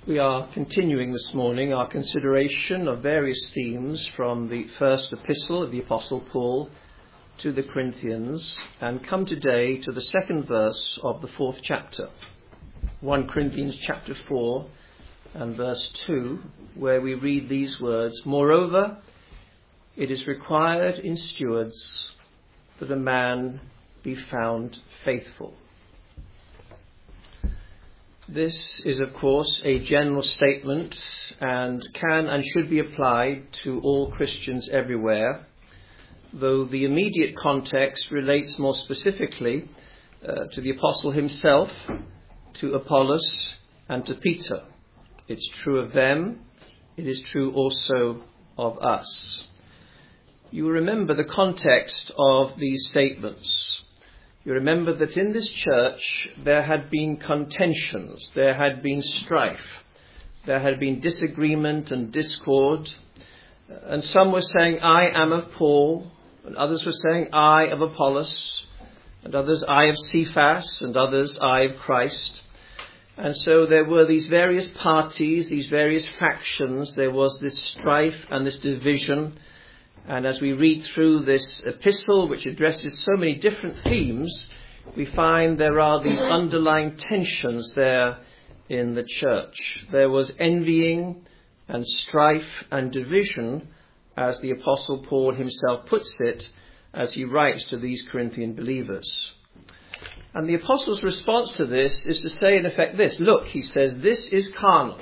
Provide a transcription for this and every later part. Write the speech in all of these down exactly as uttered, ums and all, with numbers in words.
We are continuing this morning our consideration of various themes from the first epistle of the Apostle Paul to the Corinthians, and come today to the second verse of the fourth chapter, First Corinthians chapter four and verse two, where we read these words: "Moreover, it is required in stewards that a man be found faithful." This is, of course, a general statement and can and should be applied to all Christians everywhere, though the immediate context relates more specifically uh, to the apostle himself, to Apollos, and to Peter. It's true of them. It is true also of us. You remember the context of these statements. You remember that in this church there had been contentions, there had been strife, there had been disagreement and discord, and some were saying, "I am of Paul," and others were saying, "I of Apollos," and others, "I of Cephas," and others, "I of Christ." And so there were these various parties, these various factions. There was this strife and this division. And as we read through this epistle, which addresses so many different themes, we find there are these underlying tensions there in the church. There was envying and strife and division, as the Apostle Paul himself puts it, as he writes to these Corinthian believers. And the Apostle's response to this is to say, in effect, this: look, he says, this is carnal.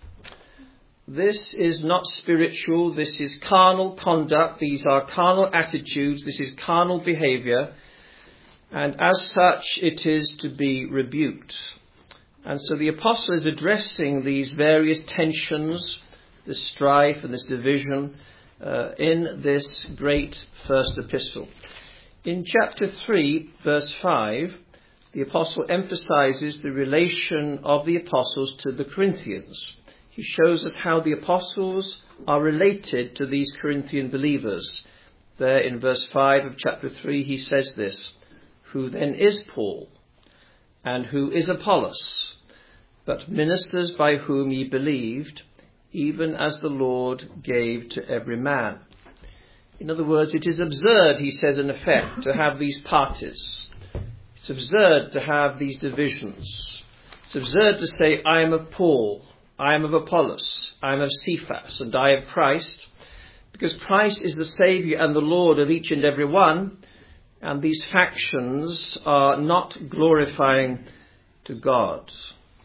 This is not spiritual. This is carnal conduct. These are carnal attitudes. This is carnal behavior. And as such, it is to be rebuked. And so the apostle is addressing these various tensions, this strife and this division, uh, in this great first epistle. In chapter three, verse five, the apostle emphasizes the relation of the apostles to the Corinthians. He shows us how the apostles are related to these Corinthian believers. There in verse five of chapter three, he says this: "Who then is Paul? And who is Apollos? But ministers by whom ye believed, even as the Lord gave to every man." In other words, it is absurd, he says in effect, to have these parties. It's absurd to have these divisions. It's absurd to say, "I am of Paul, I am of Apollos, I am of Cephas, and I of Christ," because Christ is the Saviour and the Lord of each and every one, and these factions are not glorifying to God.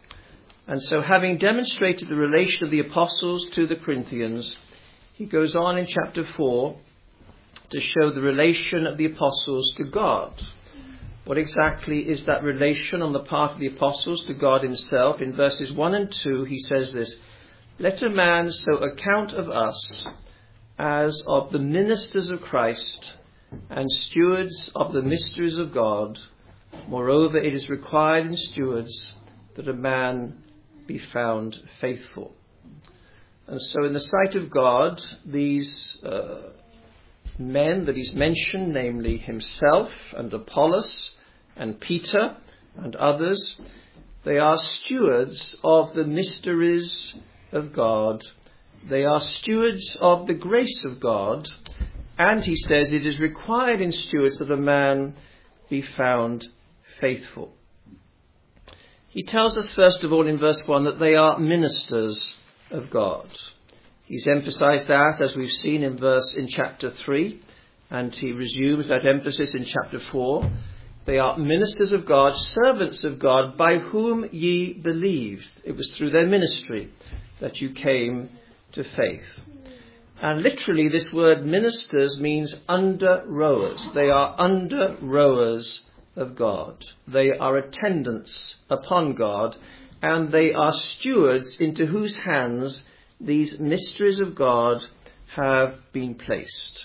And so, having demonstrated the relation of the apostles to the Corinthians, he goes on in chapter four to show the relation of the apostles to God. What exactly is that relation on the part of the apostles to God himself? In verses one and two, he says this: "Let a man so account of us as of the ministers of Christ and stewards of the mysteries of God. Moreover, it is required in stewards that a man be found faithful." And so in the sight of God, these uh, men that he's mentioned, namely himself and Apollos and Peter and others, they are stewards of the mysteries of God. They are stewards of the grace of God. And he says it is required in stewards that a man be found faithful. He tells us first of all in verse one that they are ministers of God. He's emphasized that, as we've seen in verse in chapter three, and he resumes that emphasis in chapter four. They are ministers of God, servants of God, by whom ye believed. It was through their ministry that you came to faith. And literally this word ministers means under rowers. They are under rowers of God. They are attendants upon God, and they are stewards into whose hands these mysteries of God have been placed.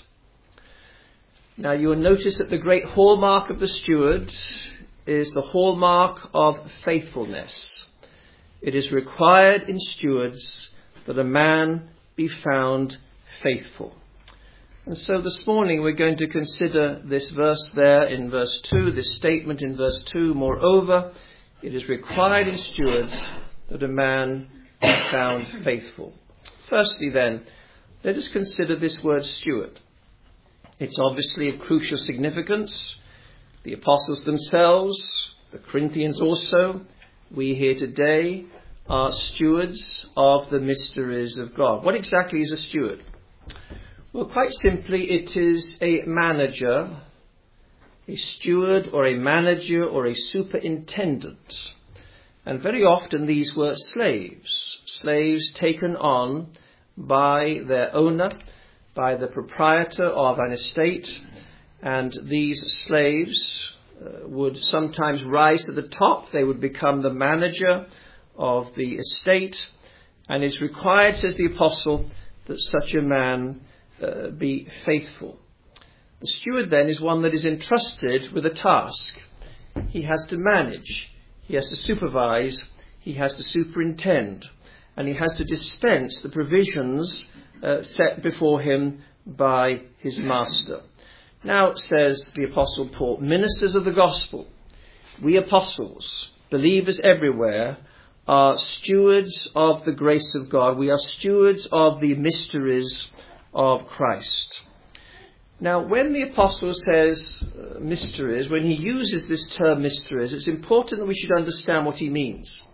Now you will notice that the great hallmark of the steward is the hallmark of faithfulness. It is required in stewards that a man be found faithful. And so this morning we're going to consider this verse there in verse two, this statement in verse two: "Moreover, it is required in stewards that a man be found faithful. Firstly then, let us consider this word steward. It's obviously of crucial significance. The apostles themselves, the Corinthians also, we here today are stewards of the mysteries of God. What exactly is a steward? Well, quite simply, it is a manager, a steward or a manager or a superintendent. And very often these were slaves, slaves taken on by their owner, by the proprietor of an estate. And these slaves uh, would sometimes rise to the top. They would become the manager of the estate. And it's required, says the apostle, that such a man uh, be faithful. The steward then is one that is entrusted with a task. He has to manage, he has to supervise, he has to superintend, and he has to dispense the provisions uh, set before him by his master. Now, says the Apostle Paul, ministers of the gospel, we apostles, believers everywhere, are stewards of the grace of God. We are stewards of the mysteries of Christ. Now, when the apostle says uh, mysteries, when he uses this term mysteries, it's important that we should understand what he means.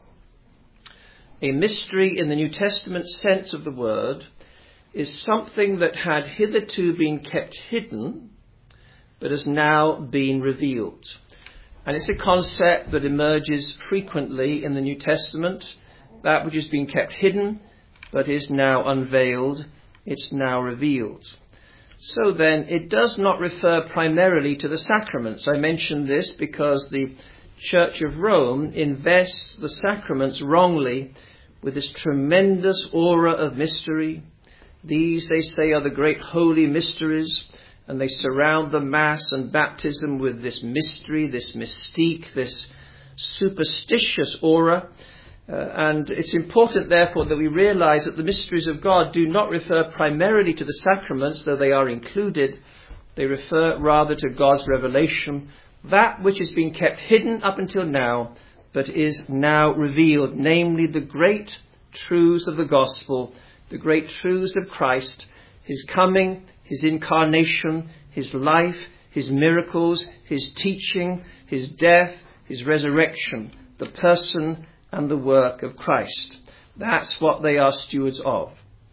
A mystery in the New Testament sense of the word is something that had hitherto been kept hidden, but has now been revealed. And it's a concept that emerges frequently in the New Testament. That which has been kept hidden, but is now unveiled, it's now revealed. So then, it does not refer primarily to the sacraments. I mention this because the Church of Rome invests the sacraments wrongly with this tremendous aura of mystery. These, they say, are the great holy mysteries, and they surround the Mass and baptism with this mystery, this mystique, this superstitious aura. Uh, and it's important, therefore, that we realize that the mysteries of God do not refer primarily to the sacraments, though they are included. They refer rather to God's revelation, that which has been kept hidden up until now, but is now revealed, namely the great truths of the gospel, the great truths of Christ, his coming, his incarnation, his life, his miracles, his teaching, his death, his resurrection, the person and the work of Christ. That's what they are stewards of.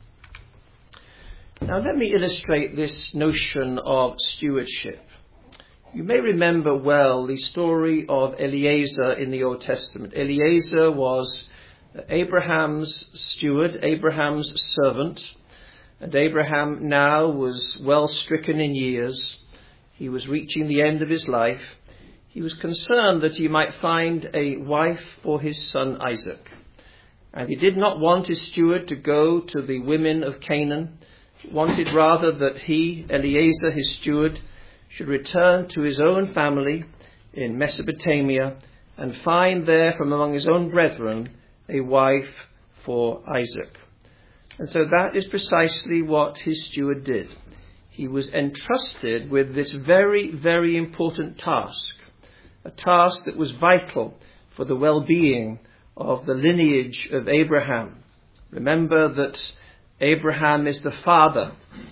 Now let me illustrate this notion of stewardship. You may remember well the story of Eliezer in the Old Testament. Eliezer was Abraham's steward, Abraham's servant, and Abraham now was well stricken in years. He was reaching the end of his life. He was concerned that he might find a wife for his son Isaac. And he did not want his steward to go to the women of Canaan. He wanted rather that he, Eliezer, his steward, should return to his own family in Mesopotamia and find there from among his own brethren a wife for Isaac. And so that is precisely what his steward did. He was entrusted with this very, very important task. A task that was vital for the well-being of the lineage of Abraham. Remember that Abraham is the father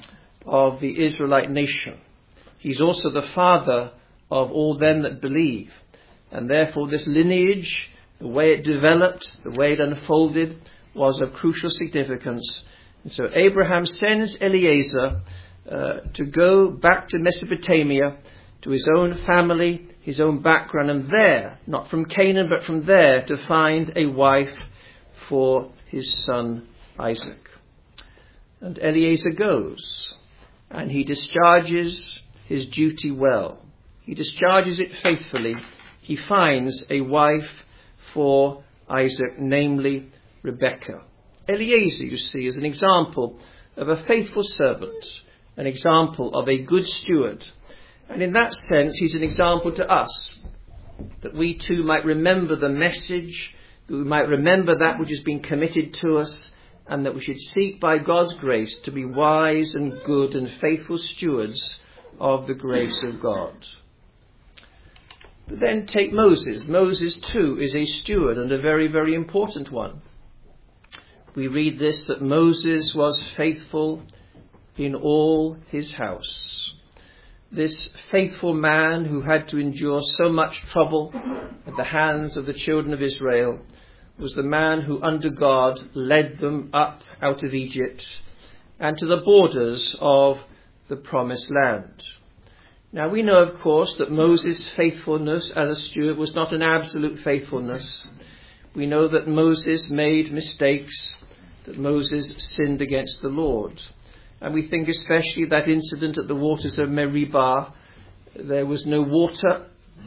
of the Israelite nation. He's also the father of all them that believe. And therefore this lineage, the way it developed, the way it unfolded, was of crucial significance. And so Abraham sends Eliezer uh, to go back to Mesopotamia, to his own family, his own background, and there, not from Canaan, but from there, to find a wife for his son Isaac. And Eliezer goes, and he discharges his duty well. He discharges it faithfully. He finds a wife for Isaac, namely Rebekah. Eliezer, you see, is an example of a faithful servant, an example of a good steward. And in that sense, he's an example to us, that we too might remember the message, that we might remember that which has been committed to us, and that we should seek by God's grace to be wise and good and faithful stewards of the grace of God. But then take Moses. Moses too is a steward, and a very, very important one. we read this, that Moses was faithful in all his house. This faithful man who had to endure so much trouble at the hands of the children of Israel was the man who under God led them up out of Egypt and to the borders of the promised land. Now we know, of course, that Moses' faithfulness as a steward was not an absolute faithfulness. We know that Moses made mistakes, that Moses sinned against the Lord. And we think especially that incident at the waters of Meribah. There was no water,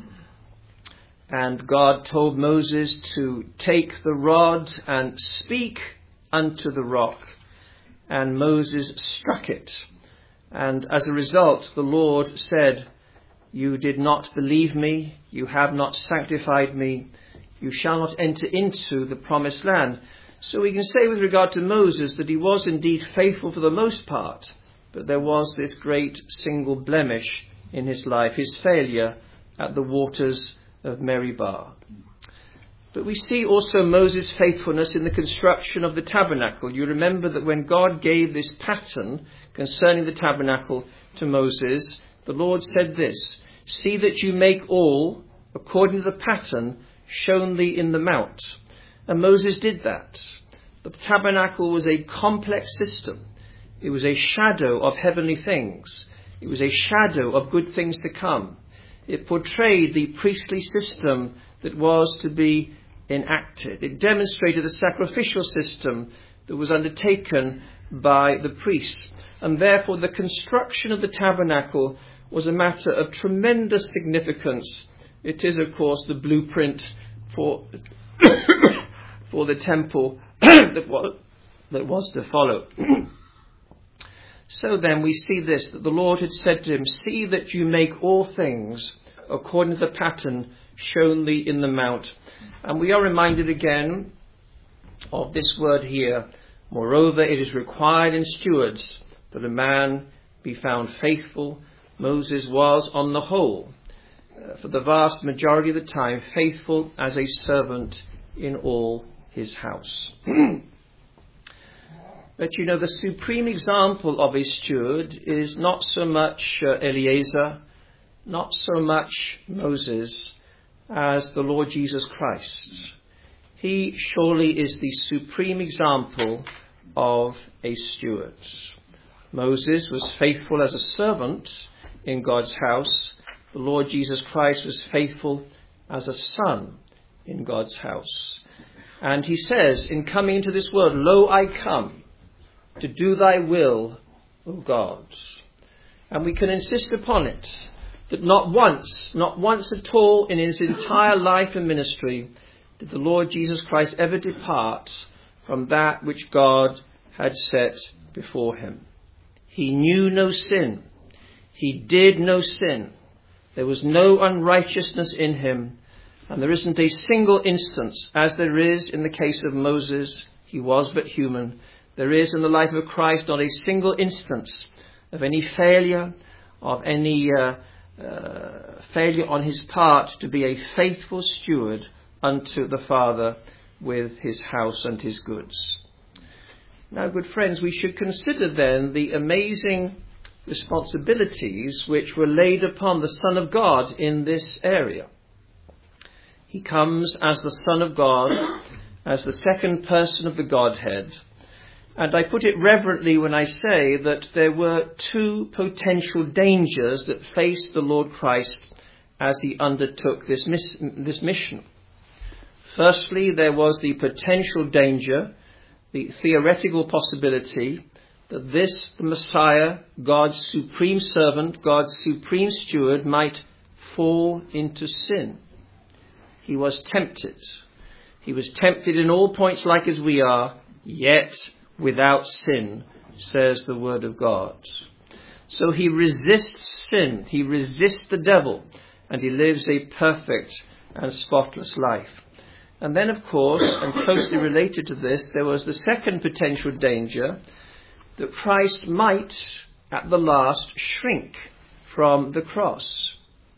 and God told Moses to take the rod and speak unto the rock, and Moses struck it. And as a result, the Lord said, "You did not believe me, you have not sanctified me, you shall not enter into the promised land." So we can say with regard to Moses that he was indeed faithful for the most part, but there was this great single blemish in his life, his failure at the waters of Meribah. But we see also Moses' faithfulness in the construction of the tabernacle. You remember that when God gave this pattern concerning the tabernacle to Moses, the Lord said this, "See that you make all according to the pattern shown thee in the mount." And Moses did that. The tabernacle was a complex system. It was a shadow of heavenly things. It was a shadow of good things to come. It portrayed the priestly system that was to be enacted. It demonstrated the sacrificial system that was undertaken by the priests. And therefore the construction of the tabernacle was a matter of tremendous significance. It is, of course, the blueprint for for the temple that was, that was to follow. So then we see this, that the Lord had said to him, "See that you make all things according to the pattern shown thee in the mount." And we are reminded again of this word here. "Moreover, it is required in stewards that a man be found faithful." Moses was, on the whole, uh, for the vast majority of the time, faithful as a servant in all his house. But you know, the supreme example of a steward is not so much uh, Eliezer, not so much Moses, as the Lord Jesus Christ. He surely is the supreme example of a steward. Moses was faithful as a servant in God's house. The Lord Jesus Christ was faithful as a son in God's house. And he says, in coming into this world, "Lo, I come to do thy will, O God." And we can insist upon it, that not once, not once at all in his entire life and ministry did the Lord Jesus Christ ever depart from that which God had set before him. He knew no sin. He did no sin. There was no unrighteousness in him. And there isn't a single instance, as there is in the case of Moses, he was but human. There is in the life of Christ not a single instance of any failure, of any uh, uh, failure on his part to be a faithful steward unto the Father with his house and his goods. Now, good friends, we should consider then the amazing responsibilities which were laid upon the Son of God in this area. He comes as the Son of God, as the second person of the Godhead. And I put it reverently when I say that there were two potential dangers that faced the Lord Christ as he undertook this, miss- this mission. Firstly, there was the potential danger, the theoretical possibility, that this, the Messiah, God's supreme servant, God's supreme steward, might fall into sin. He was tempted. He was tempted in all points like as we are, yet without sin, says the word of God. So he resists sin, he resists the devil, and he lives a perfect and spotless life. And then, of course, and closely related to this, there was the second potential danger, that Christ might, at the last, shrink from the cross.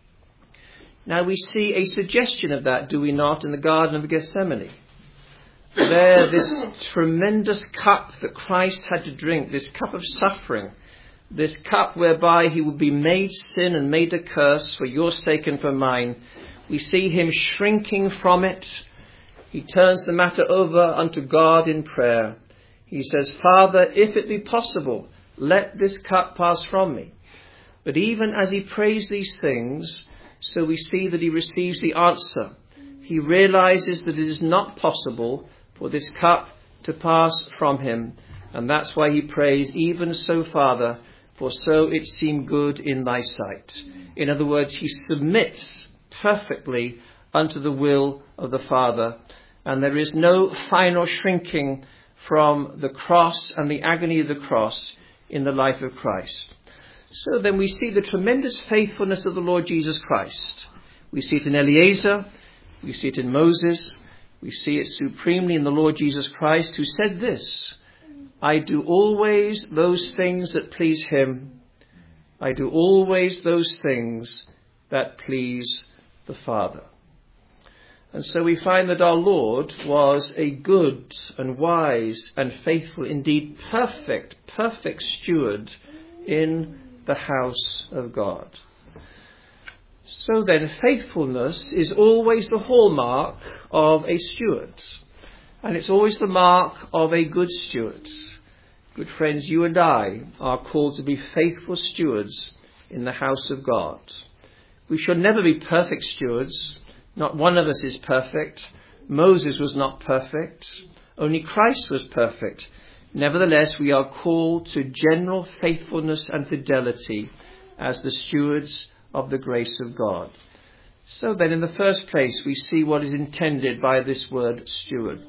Now we see a suggestion of that, do we not, in the Garden of Gethsemane. there, this tremendous cup that Christ had to drink, this cup of suffering, this cup whereby he would be made sin and made a curse for your sake and for mine, we see him shrinking from it. He turns the matter over unto God in prayer. He says, Father, if it be possible, let this cup pass from me. But even as he prays these things, so we see that he receives the answer. He realizes that it is not possible for this cup to pass from him. And that's why he prays, even so, Father, for so it seemed good in thy sight. In other words, he submits perfectly unto the will of the Father. And there is no final shrinking from the cross and the agony of the cross in the life of Christ. So then we see the tremendous faithfulness of the Lord Jesus Christ. We see it in Eliezer, we see it in Moses, we see it supremely in the Lord Jesus Christ, who said this, I do always those things that please him. I do always those things that please the Father. And so we find that our Lord was a good and wise and faithful, indeed perfect, perfect steward in the house of God. So then, faithfulness is always the hallmark of a steward. And it's always the mark of a good steward. Good friends, you and I are called to be faithful stewards in the house of God. We shall never be perfect stewards. Not one of us is perfect. Moses was not perfect. Only Christ was perfect. Nevertheless, we are called to general faithfulness and fidelity as the stewards of the grace of God. So then, in the first place, we see what is intended by this word steward.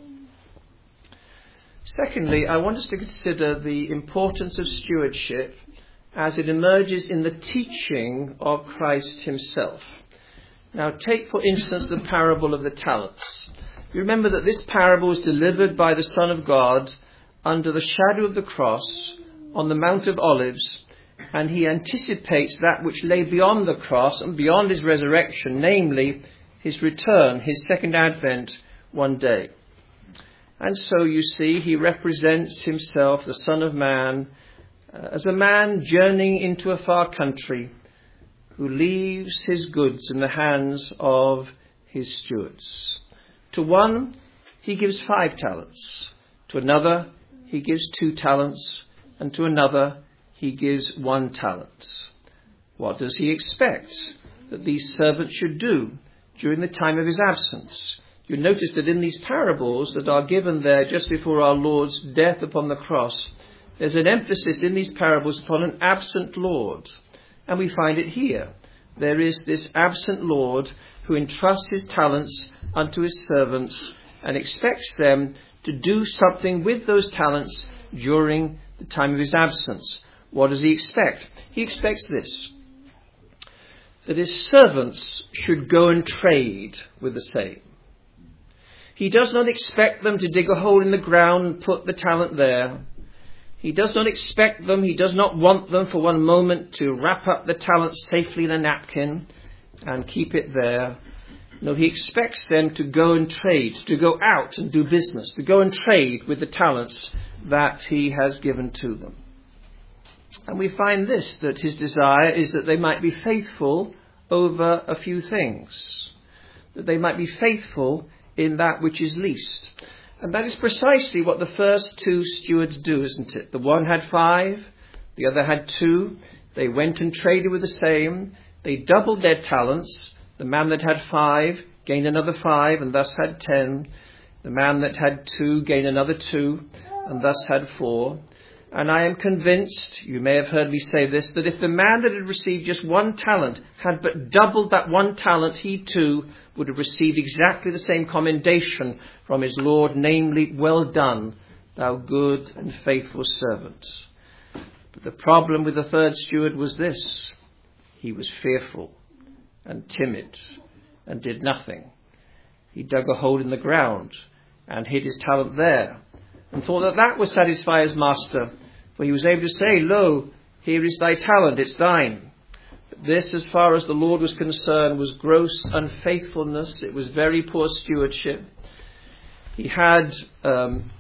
Secondly, I want us to consider the importance of stewardship as it emerges in the teaching of Christ himself. Now, take, for instance, the parable of the talents. You remember that this parable was delivered by the Son of God under the shadow of the cross on the Mount of Olives, and he anticipates that which lay beyond the cross and beyond his resurrection, namely his return, his second advent one day. And so you see, he represents himself, the Son of Man, uh, as a man journeying into a far country who leaves his goods in the hands of his stewards. To one, he gives five talents. To another, he gives two talents. And to another, he gives one talent. What does he expect that these servants should do during the time of his absence? You notice that in these parables that are given there just before our Lord's death upon the cross, there's an emphasis in these parables upon an absent Lord. And we find it here. There is this absent Lord who entrusts his talents unto his servants and expects them to do something with those talents during the time of his absence. What does he expect? He expects this, that his servants should go and trade with the same. He does not expect them to dig a hole in the ground and put the talent there. He does not expect them, he does not want them for one moment to wrap up the talent safely in a napkin and keep it there. No, he expects them to go and trade, to go out and do business, to go and trade with the talents that he has given to them. And we find this, that his desire is that they might be faithful over a few things, that they might be faithful in that which is least. And that is precisely what the first two stewards do, isn't it? The one had five, the other had two. They went and traded with the same. They doubled their talents. The man that had five gained another five and thus had ten. The man that had two gained another two and thus had four. And I am convinced, you may have heard me say this, that if the man that had received just one talent had but doubled that one talent, he too would have received exactly the same commendation from his Lord, namely, well done, thou good and faithful servant. But the problem with the third steward was this: he was fearful and timid and did nothing. He dug a hole in the ground and hid his talent there and thought that that would satisfy his master, for he was able to say, lo, here is thy talent, it's thine. But this, as far as the Lord was concerned, was gross unfaithfulness. It was very poor stewardship. He had um,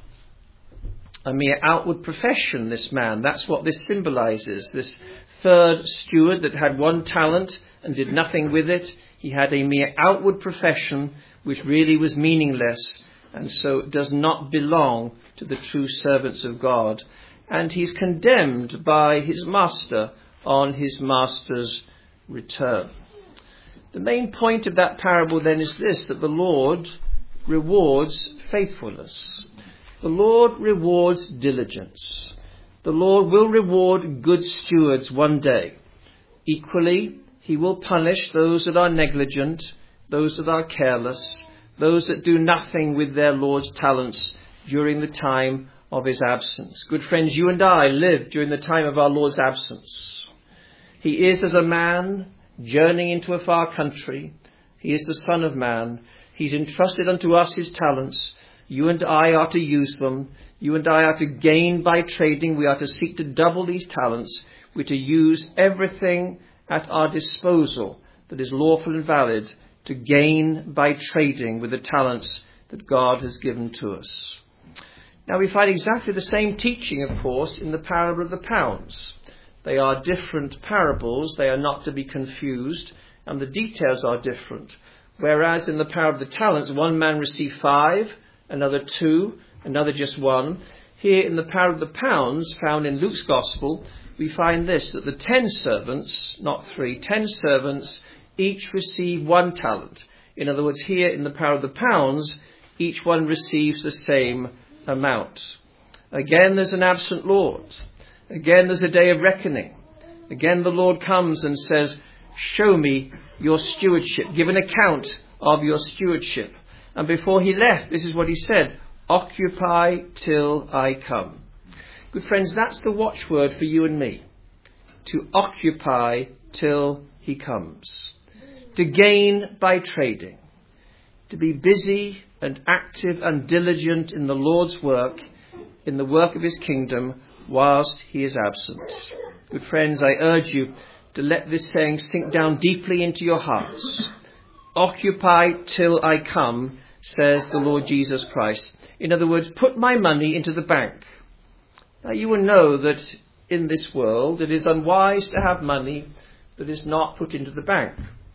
a mere outward profession, this man. That's what this symbolizes. This third steward that had one talent and did nothing with it, he had a mere outward profession which really was meaningless, and so does not belong to the true servants of God. And he's condemned by his master on his master's return. The main point of that parable then is this, that the Lord rewards faithfulness. The Lord rewards diligence. The Lord will reward good stewards one day. Equally, he will punish those that are negligent, those that are careless, those that do nothing with their Lord's talents during the time of his absence. Good friends, you and I live during the time of our Lord's absence. He is as a man journeying into a far country. He is the Son of Man. He's entrusted unto us his talents. You and I are to use them. You and I are to gain by trading. We are to seek to double these talents. We're to use everything at our disposal that is lawful and valid to gain by trading with the talents that God has given to us. Now we find exactly the same teaching, of course, in the parable of the pounds. They are different parables. They are not to be confused, and the details are different. Whereas in the parable of the talents, one man received five, another two, another just one. Here in the parable of the pounds, found in Luke's Gospel, we find this, that the ten servants, not three, ten servants, each receive one talent. In other words, here in the parable of the pounds, each one receives the same amount. Again, there's an absent Lord. Again, there's a day of reckoning. Again, the Lord comes and says, show me your stewardship. Give an account of your stewardship. And before he left, this is what he said, occupy till I come. Good friends, that's the watchword for you and me. To occupy till he comes. To gain by trading. To be busy and active and diligent in the Lord's work, in the work of his kingdom, whilst he is absent. Good friends, I urge you to let this saying sink down deeply into your hearts. Occupy till I come, says the Lord Jesus Christ. In other words, put my money into the bank. Now you will know that in this world it is unwise to have money that is not put into the bank.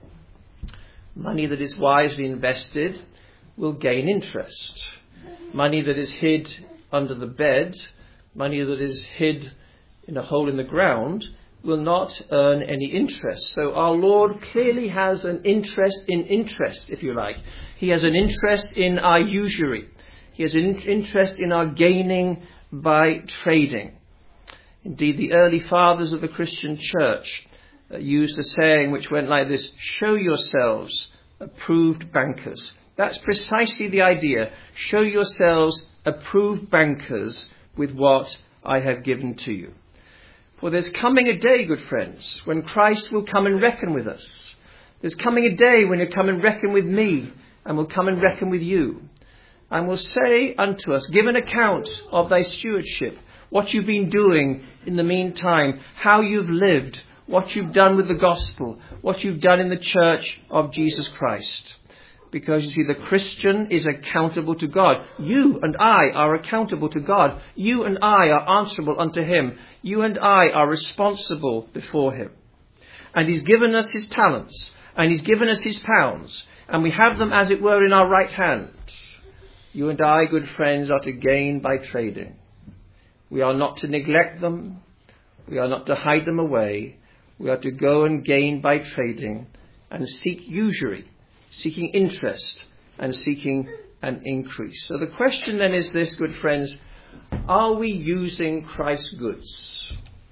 Money that is wisely invested will gain interest. Money that is hid under the bed, money that is hid in a hole in the ground, will not earn any interest. So our Lord clearly has an interest in interest, if you like. He has an interest in our usury. He has an interest in our gaining by trading. Indeed, the early fathers of the Christian church uh, used a saying which went like this, show yourselves approved bankers. That's precisely the idea. Show yourselves approved bankers with what I have given to you. For there's coming a day, good friends, when Christ will come and reckon with us. There's coming a day when he'll come and reckon with me, and will come and reckon with you, and will say unto us, give an account of thy stewardship, what you've been doing in the meantime, how you've lived, what you've done with the gospel, what you've done in the church of Jesus Christ. Because you see, the Christian is accountable to God. You and I are accountable to God. You and I are answerable unto him. You and I are responsible before him. And he's given us his talents, and he's given us his pounds, and we have them, as it were, in our right hand. You and I, good friends, are to gain by trading. We are not to neglect them. We are not to hide them away. We are to go and gain by trading and seek usury, seeking interest and seeking an increase. So the question then is this, good friends, are we using Christ's goods?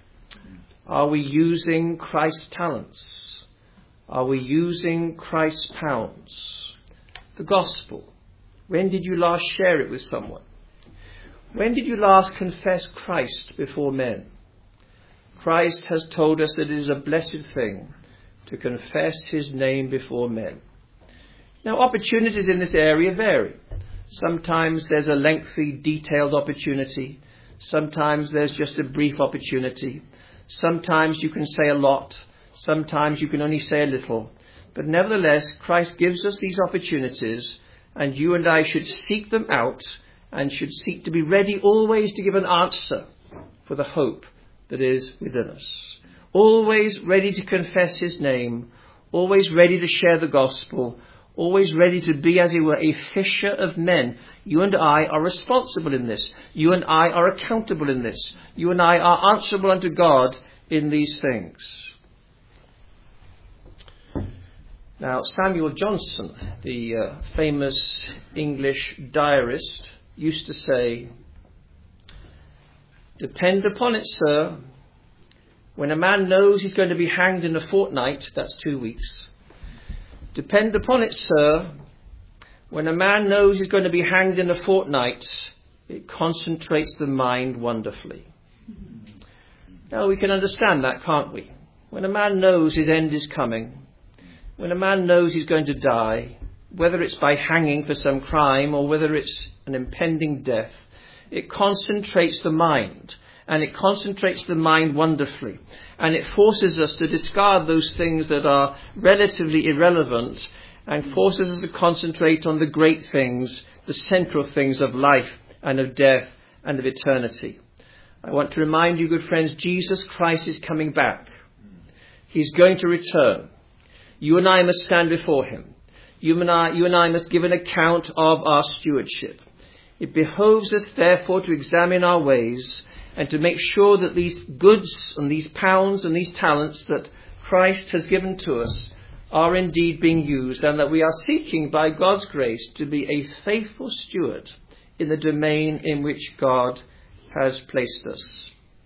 Are we using Christ's talents? Are we using Christ's pounds? The gospel. When did you last share it with someone? When did you last confess Christ before men? Christ has told us that it is a blessed thing to confess his name before men. Now, opportunities in this area vary. Sometimes there's a lengthy, detailed opportunity. Sometimes there's just a brief opportunity. Sometimes you can say a lot. Sometimes you can only say a little. But nevertheless, Christ gives us these opportunities, and you and I should seek them out and should seek to be ready always to give an answer for the hope that is within us. Always ready to confess his name, always ready to share the gospel, always ready to be, as it were, a fisher of men. You and I are responsible in this. You and I are accountable in this. You and I are answerable unto God in these things. Now, Samuel Johnson, the uh, famous English diarist, used to say, "Depend upon it, sir, when a man knows he's going to be hanged in a fortnight," that's two weeks, "depend upon it, sir, when a man knows he's going to be hanged in a fortnight, it concentrates the mind wonderfully." Now, we can understand that, can't we? When a man knows his end is coming, when a man knows he's going to die, whether it's by hanging for some crime or whether it's an impending death, it concentrates the mind, and it concentrates the mind wonderfully, and it forces us to discard those things that are relatively irrelevant and forces us to concentrate on the great things, the central things of life and of death and of eternity. I want to remind you, good friends, Jesus Christ is coming back. He's going to return. You and I must stand before him. You and I, you and I must give an account of our stewardship. It behoves us, therefore, to examine our ways and to make sure that these goods and these pounds and these talents that Christ has given to us are indeed being used, and that we are seeking, by God's grace, to be a faithful steward in the domain in which God has placed us.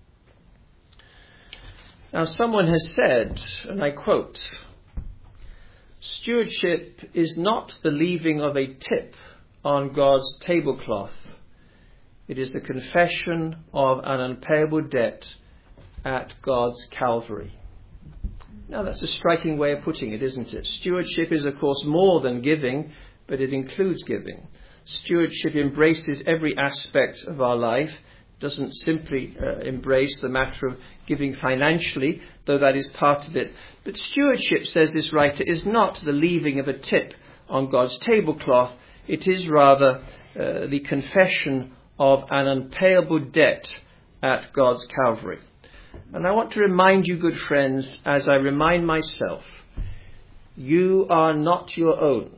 Now, someone has said, and I quote, "Stewardship is not the leaving of a tip on God's tablecloth. It is the confession of an unpayable debt at God's Calvary." Now, that's a striking way of putting it, isn't it? Stewardship is, of course, more than giving, but it includes giving. Stewardship embraces every aspect of our life. It doesn't simply uh, embrace the matter of giving financially, though that is part of it. But stewardship, says this writer, is not the leaving of a tip on God's tablecloth. It is rather uh, the confession of an unpayable debt at God's Calvary. And I want to remind you, good friends, as I remind myself, you are not your own.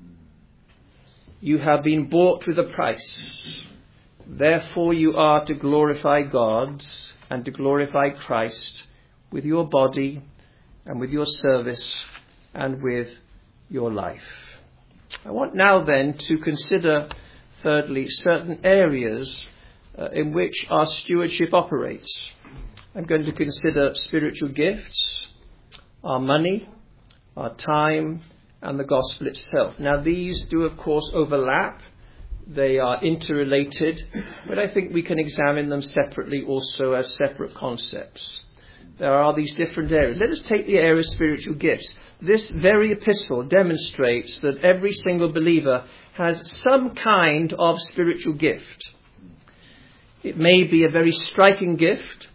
You have been bought with a price. Therefore you are to glorify God and to glorify Christ with your body and with your service and with your life. I want now then to consider, thirdly, certain areas uh, in which our stewardship operates. I'm going to consider spiritual gifts, our money, our time, and the gospel itself. Now, these do, of course, overlap. They are interrelated, but I think we can examine them separately also as separate concepts. There are these different areas. Let us take the area of spiritual gifts. This very epistle demonstrates that every single believer has some kind of spiritual gift. It may be a very striking gift.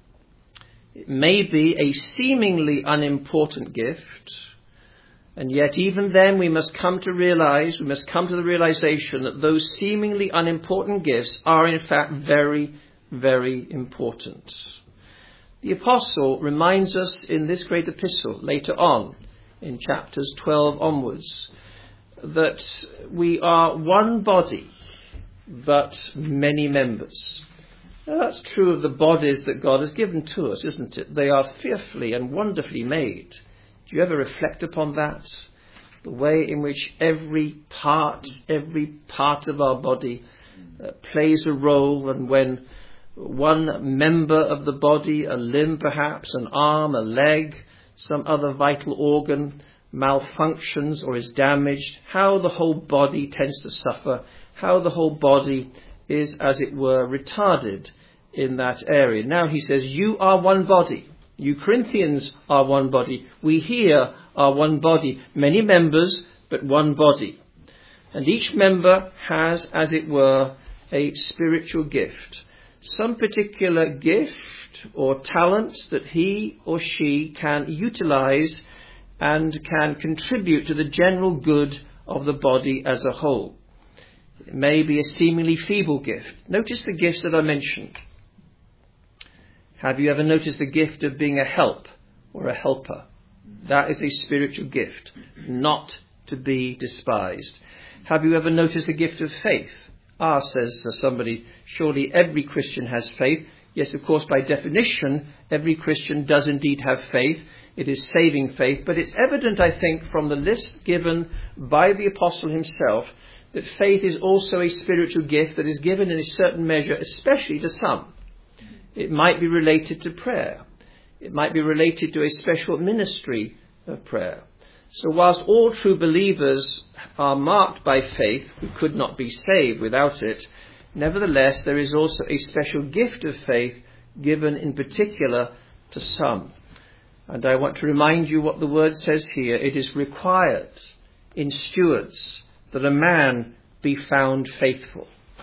It may be a seemingly unimportant gift. And yet even then we must come to realize, we must come to the realization that those seemingly unimportant gifts are in fact very, very important. The apostle reminds us in this great epistle later on, in chapters twelve onwards, that we are one body, but many members. Now, that's true of the bodies that God has given to us, isn't it? They are fearfully and wonderfully made. Do you ever reflect upon that? The way in which every part, every part of our body uh, plays a role, and when one member of the body, a limb perhaps, an arm, a leg, some other vital organ malfunctions or is damaged, how the whole body tends to suffer, how the whole body is, as it were, retarded in that area. Now he says, you are one body. You Corinthians are one body. We here are one body. Many members, but one body. And each member has, as it were, a spiritual gift. Some particular gift or talent that he or she can utilize and can contribute to the general good of the body as a whole. It may be a seemingly feeble gift. Notice the gifts that are mentioned. Have you ever noticed the gift of being a help or a helper? That is a spiritual gift, not to be despised. Have you ever noticed the gift of faith? Ah, says somebody, surely every Christian has faith. Yes, of course, by definition, every Christian does indeed have faith. It is saving faith. But it's evident, I think, from the list given by the apostle himself, that faith is also a spiritual gift that is given in a certain measure, especially to some. It might be related to prayer. It might be related to a special ministry of prayer. So whilst all true believers are marked by faith, who could not be saved without it, nevertheless there is also a special gift of faith given in particular to some. And I want to remind you what the word says here. It is required in stewards that a man be found faithful.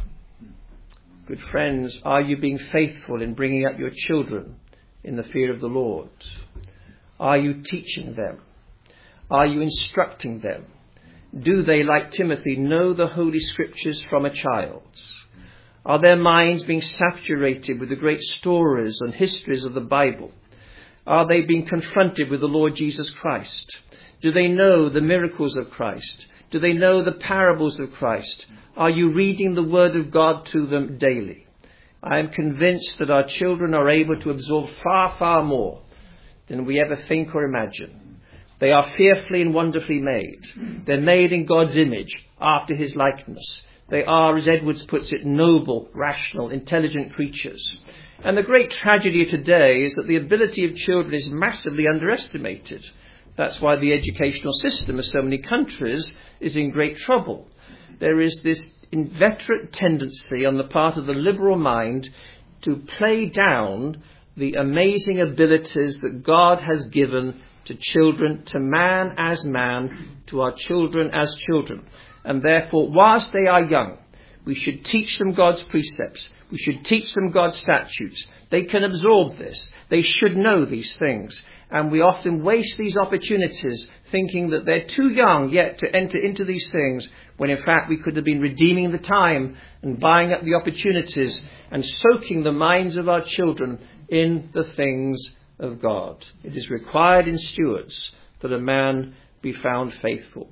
Good friends, are you being faithful in bringing up your children in the fear of the Lord? Are you teaching them? Are you instructing them? Do they, like Timothy, know the Holy Scriptures from a child? Are their minds being saturated with the great stories and histories of the Bible? Are they being confronted with the Lord Jesus Christ? Do they know the miracles of Christ? Do they know the parables of Christ? Are you reading the Word of God to them daily? I am convinced that our children are able to absorb far, far more than we ever think or imagine. They are fearfully and wonderfully made. They're made in God's image, after his likeness. They are, as Edwards puts it, noble, rational, intelligent creatures. And the great tragedy of today is that the ability of children is massively underestimated. That's why the educational system of so many countries is in great trouble. There is this inveterate tendency on the part of the liberal mind to play down the amazing abilities that God has given to children, to man as man, to our children as children. And therefore, whilst they are young, we should teach them God's precepts. We should teach them God's statutes. They can absorb this. They should know these things. And we often waste these opportunities thinking that they're too young yet to enter into these things, when in fact we could have been redeeming the time and buying up the opportunities and soaking the minds of our children in the things of God. It is required in stewards that a man be found faithful.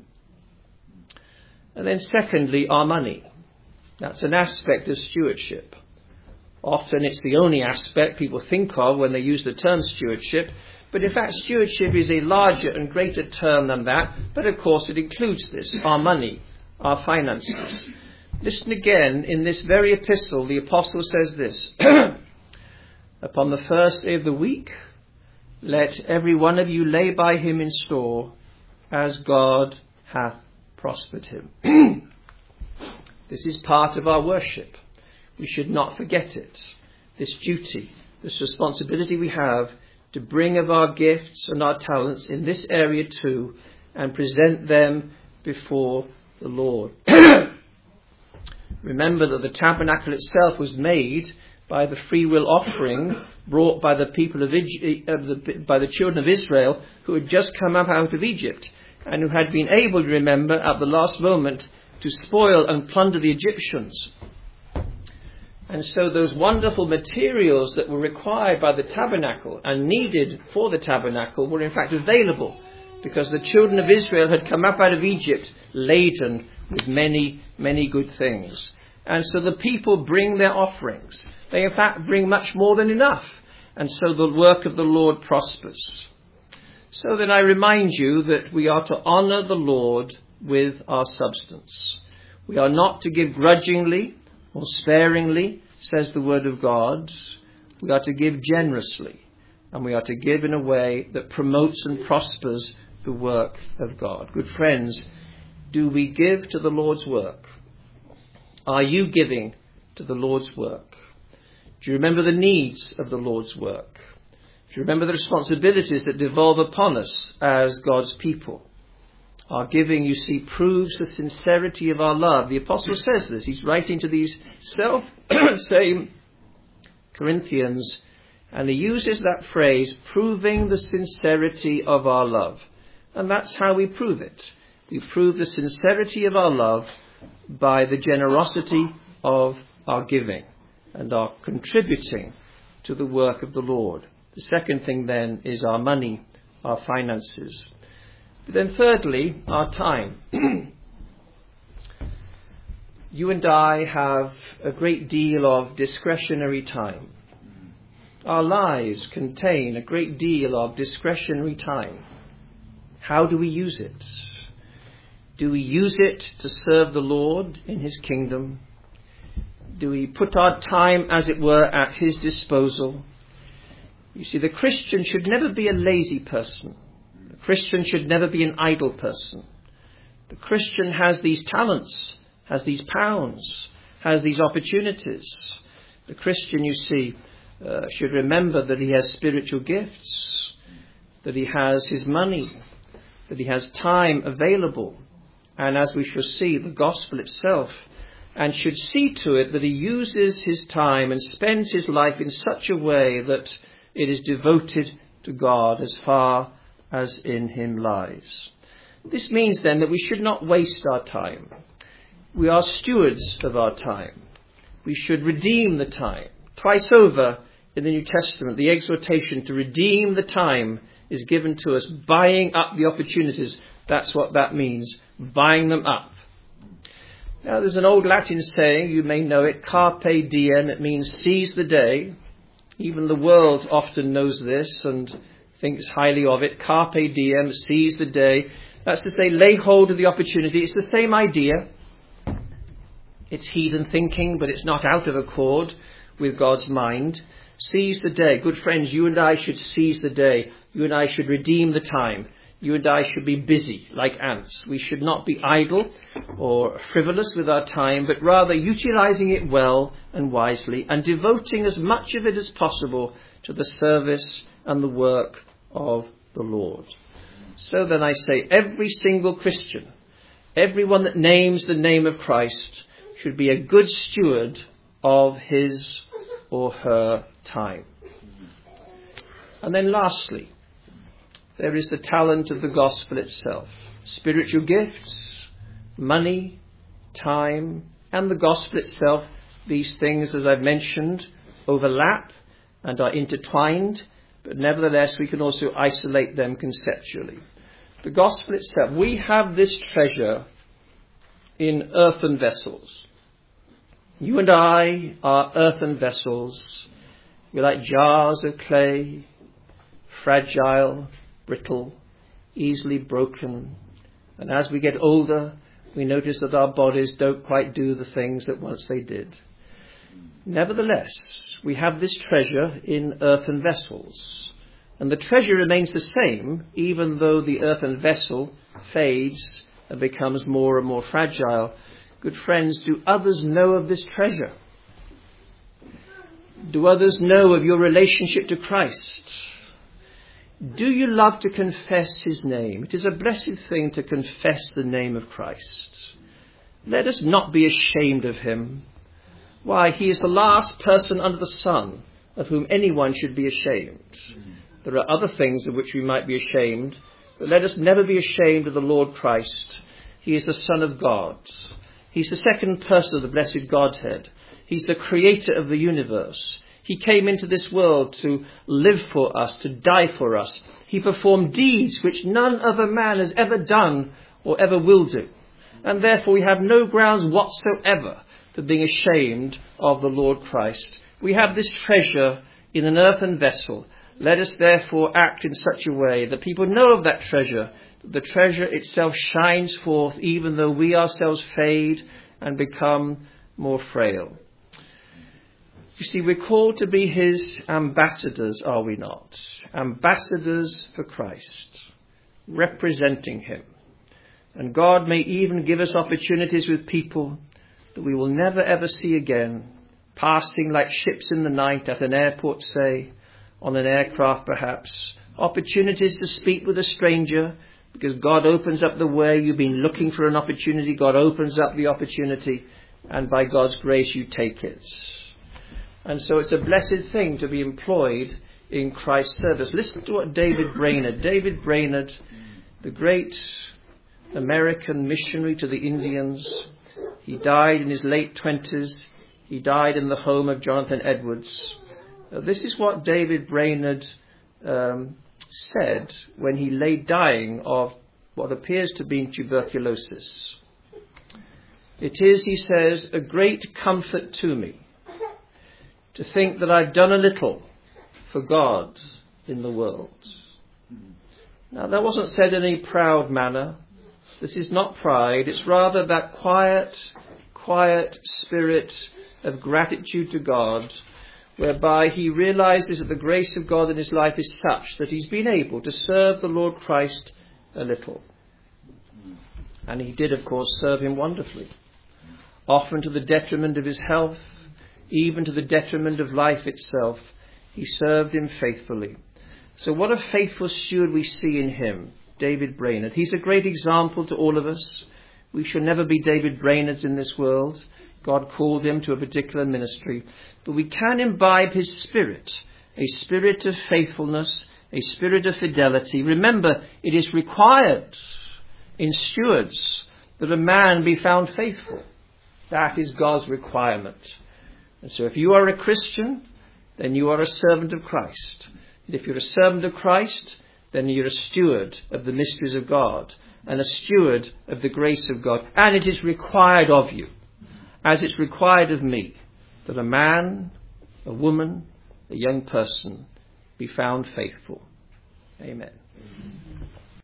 And then secondly, our money. That's an aspect of stewardship. Often it's the only aspect people think of when they use the term stewardship. But in fact, stewardship is a larger and greater term than that. But of course it includes this, our money, our finances. Listen again, in this very epistle, the apostle says this. Upon the first day of the week, let every one of you lay by him in store, as God hath prospered him. This is part of our worship. We should not forget it. This duty, this responsibility we have to bring of our gifts and our talents in this area too, and present them before the Lord. Remember that the tabernacle itself was made by the free will offering brought by the people of Egypt, uh, the, by the children of Israel who had just come up out of Egypt and who had been able to remember at the last moment to spoil and plunder the Egyptians. And so those wonderful materials that were required by the tabernacle and needed for the tabernacle were in fact available, because the children of Israel had come up out of Egypt laden with many, many good things. And so the people bring their offerings. They in fact bring much more than enough. And so the work of the Lord prospers. So then I remind you that we are to honour the Lord with our substance. We are not to give grudgingly or sparingly, says the word of God. We are to give generously. And we are to give in a way that promotes and prospers the work of God. Good friends, do we give to the Lord's work? Are you giving to the Lord's work? Do you remember the needs of the Lord's work? Do you remember the responsibilities that devolve upon us as God's people? Our giving, you see, proves the sincerity of our love. The apostle says this. He's writing to these self-same Corinthians, and he uses that phrase, proving the sincerity of our love. And that's how we prove it. We prove the sincerity of our love by the generosity of our giving and our contributing to the work of the Lord. The second thing then is our money, our finances. But then thirdly, our time. You and I have a great deal of discretionary time. Our lives contain a great deal of discretionary time. How do we use it? Do we use it to serve the Lord in his kingdom? Do we put our time, as it were, at his disposal? You see, the Christian should never be a lazy person. The Christian should never be an idle person. The Christian has these talents, has these pounds, has these opportunities. The Christian, you see, uh, should remember that he has spiritual gifts, that he has his money, that he has time available, and as we shall see, the gospel itself, and should see to it that he uses his time and spends his life in such a way that it is devoted to God as far as in him lies. This means then that we should not waste our time. We are stewards of our time. We should redeem the time. Twice over in the New Testament, the exhortation to redeem the time is given to us, buying up the opportunities. That's what that means, buying them up. Now, there's an old Latin saying, you may know it, carpe diem. It means seize the day. Even the world often knows this and thinks highly of it. Carpe diem, seize the day. That's to say, lay hold of the opportunity. It's the same idea. It's heathen thinking, but it's not out of accord with God's mind. Seize the day. Good friends, you and I should seize the day. You and I should redeem the time. You and I should be busy like ants. We should not be idle or frivolous with our time, but rather utilizing it well and wisely and devoting as much of it as possible to the service and the work of the Lord. So then I say, every single Christian, everyone that names the name of Christ, should be a good steward of his or her time. And then lastly, there is the talent of the gospel itself. Spiritual gifts, money, time, and the gospel itself. These things, as I've mentioned, overlap and are intertwined, but nevertheless we can also isolate them conceptually. The gospel itself, we have this treasure in earthen vessels. You and I are earthen vessels. We're like jars of clay, fragile, brittle, easily broken. And as we get older, we notice that our bodies don't quite do the things that once they did. Nevertheless, we have this treasure in earthen vessels. And the treasure remains the same, even though the earthen vessel fades and becomes more and more fragile. Good friends, do others know of this treasure? Do others know of your relationship to Christ? Do you love to confess his name? It is a blessed thing to confess the name of Christ. Let us not be ashamed of him. Why, he is the last person under the sun of whom anyone should be ashamed. There are other things of which we might be ashamed, but let us never be ashamed of the Lord Christ. He is the Son of God. He's the second person of the blessed Godhead. He's the creator of the universe. He came into this world to live for us, to die for us. He performed deeds which none other man has ever done or ever will do. And therefore we have no grounds whatsoever for being ashamed of the Lord Christ. We have this treasure in an earthen vessel. Let us therefore act in such a way that people know of that treasure. The treasure itself shines forth even though we ourselves fade and become more frail. You see, we're called to be his ambassadors, are we not? Ambassadors for Christ, representing him. And God may even give us opportunities with people that we will never ever see again, passing like ships in the night at an airport, say, on an aircraft perhaps. Opportunities to speak with a stranger, because God opens up the way. You've been looking for an opportunity. God opens up the opportunity, and by God's grace you take it. And so it's a blessed thing to be employed in Christ's service. Listen to what David Brainerd, David Brainerd, the great American missionary to the Indians. He died in his late twenties. He died in the home of Jonathan Edwards. Uh, this is what David Brainerd um, said when he lay dying of what appears to be tuberculosis. It is, he says, a great comfort to me to think that I've done a little for God in the world. Now, that wasn't said in a proud manner. This is not pride. It's rather that quiet, quiet spirit of gratitude to God, whereby he realizes that the grace of God in his life is such that he's been able to serve the Lord Christ a little. And he did, of course, serve him wonderfully, often to the detriment of his health, even to the detriment of life itself. He served him faithfully. So what a faithful steward we see in him, David Brainerd. He's a great example to all of us. We shall never be David Brainards in this world. God called him to a particular ministry. But we can imbibe his spirit, a spirit of faithfulness, a spirit of fidelity. Remember, it is required in stewards that a man be found faithful. That is God's requirement. And so if you are a Christian, then you are a servant of Christ. And if you're a servant of Christ, then you're a steward of the mysteries of God and a steward of the grace of God. And it is required of you, as it's required of me, that a man, a woman, a young person be found faithful. Amen.